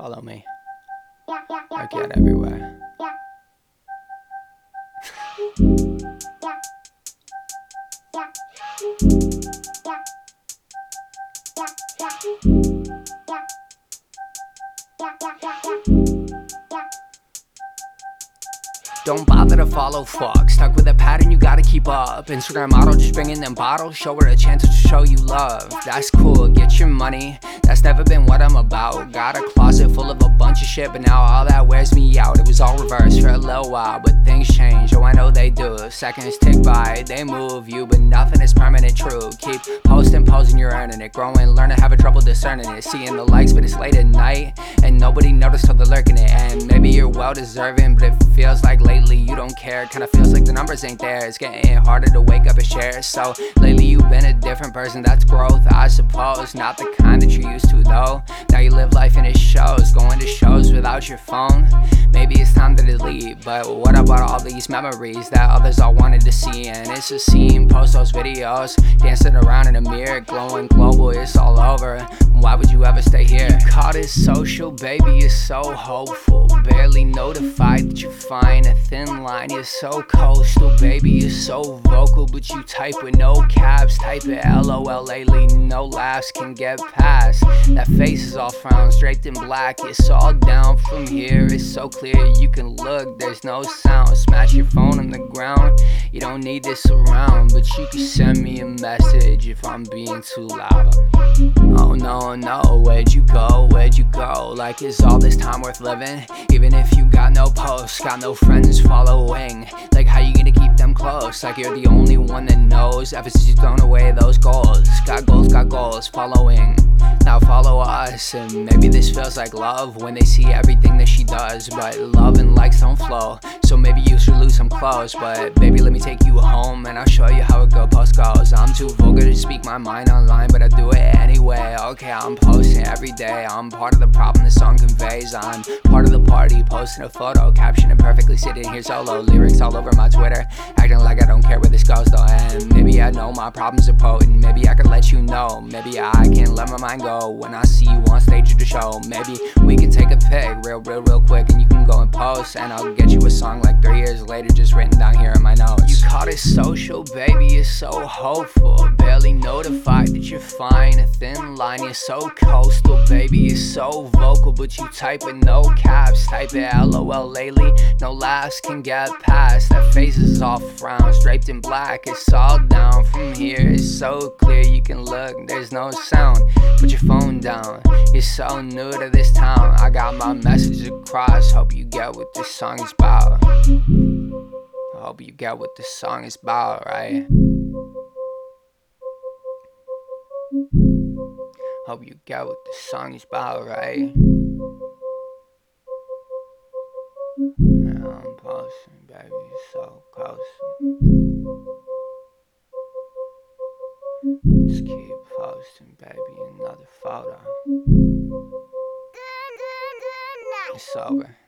Follow me. Work out everywhere. Don't bother to follow, fuck. Stuck with a pattern, you gotta keep up. Instagram model just bringing them bottles. Show her a chance to show you love. That's cool, get your money. That's never been what I'm about. Got a closet full of a bunch of shit, but now all that wears me out. It was all reversed for a little while, but things change. Oh, I know they do. Seconds tick by, they move you, but nothing is permanent true. Keep posting, you're earning it. Growing, learning, having trouble discerning it. Seeing the likes, but it's late at night, and nobody noticed till they're lurking it. And maybe you're well deserving, but it feels like lately you don't care. Kinda feels like the numbers ain't there. It's getting harder to wake up and share. So lately you've been a different person. That's growth, I suppose. Not the kind that you used to though. Now you live life and it shows. Going to shows without your phone. Maybe it's time to delete, but what about all these memories that others all wanted to see? And it's a scene, post those videos, dancing around in a mirror, glowing global, it's all over. Why would you ever stay here? You caught it social, baby, you're so hopeful. Barely notified that you're fine, a thin line, you're so coastal. Baby, you're so vocal, but you type with no caps. Type it LOL lately, no laughs can get past. That face is all frowns, draped in black, it's all down from here. It's so clear you can look, there's no sound. Smash your phone on the ground, you don't need this around, but you can send me a message if I'm being too loud. Oh no, where'd you go, like is all this time worth living? Even if you got no posts, got no friends following, like how you gonna keep them close? Like you're the only one that knows, ever since you've thrown away those goals. Got goals, following, now follow us. And maybe this feels like love when they see everything that she does, but love and likes don't flow, so maybe you should lose some clothes. But baby, let me take you home and I'll show you how a good post goes. I'm too vulgar to speak my mind online, but I do it anyway. Okay, I'm posting every day, I'm part of the problem the song conveys. I'm part of the party, posting a photo, caption it perfectly, sitting here solo. Lyrics all over my Twitter, acting like I don't care where this goes though. And maybe I know my problems are potent, maybe I could let you know. Maybe I can let my mind go when I see you on stage at the show. Maybe we can take a pic real quick, and you can go and post, and I'll get you a song like 3 years later just written down here in my notes. You caught it social, baby, you're so hopeful. Barely notified that you're fine, a thin line, you're so coastal. Baby, you're so vocal, but you type with no caps. Type it LOL lately, no laughs can get past. That face is all frowns, draped in black, it's all down from here. It's so clear you can look, there's no sound. Put your phone down, you're so new to this town. I got my message across, hope you get what this song is about. I hope you get what this song is about, right? Hope you get what this song is about, right? Yeah, I'm posting, baby, you're so close. Just keep posting, baby, another photo. It's over.